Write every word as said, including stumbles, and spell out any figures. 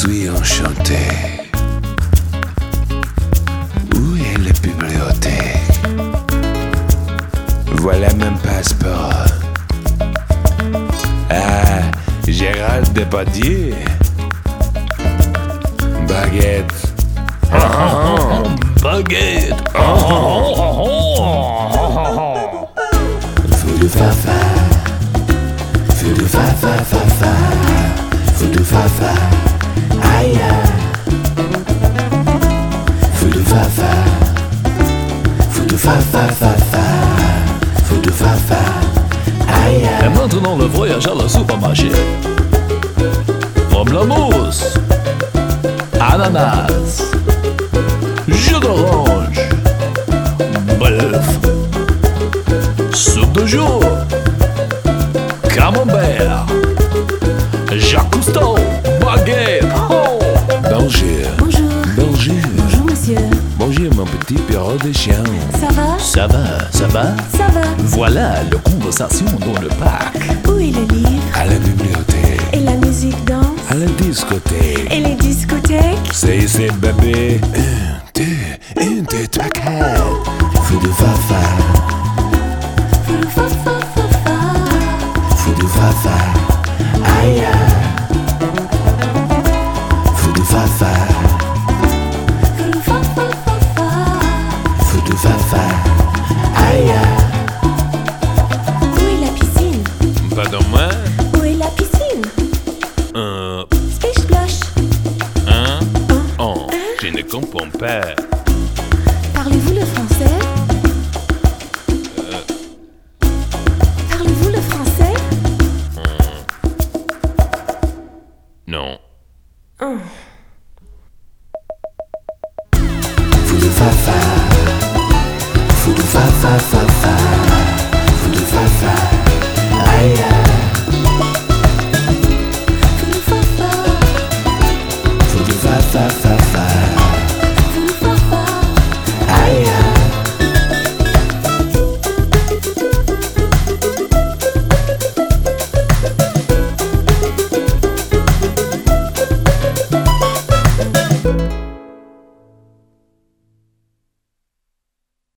suis enchanté. Où est la bibliothèque? Voilà mon passeport. Ah, Gérald Depardieu. Baguette. Ah, ah, ah, baguette. Ah, ah, ah, ah. Fou de fafa. Fou de fafa, fafa. Fou de fafa. Aïe. Fou de fafa. Fou de fafa, fafa. Fou de fafa. Aïe. Et maintenant le voyage à la supermarché. Pamplemousse, ananas, jus d'orange, bœuf, soupe de jour, camembert, Jacques Cousteau, baguette. Oh. Bonjour. Bonjour. Bonjour. Bonjour monsieur. Bonjour mon petit perro de chien. Ça va? Ça va, ça va. Ça va. Voilà la conversation dans le parc. Où est le livre? À la bibliothèque. Et la musique danse? À la discothèque. Et les discothèques? C'est ici bébé. Un, deux, un, deux, trois, quatre. Fou de fafa. Fou de fa fa fa fa. Fou de fafa. Aïe. Fou de fafa. Fou de fa fa fa fa. Fou de fafa. Aïe. Où est la piscine? Pardon moi? Où est la piscine? Un, Splish splash. un, un. Je ne comprends pas. Parlez-vous le français? Parlez-vous le français? Non. Hum. Fou de fafa. Fou de fafa, fafa. Fou de fafa. Aïe.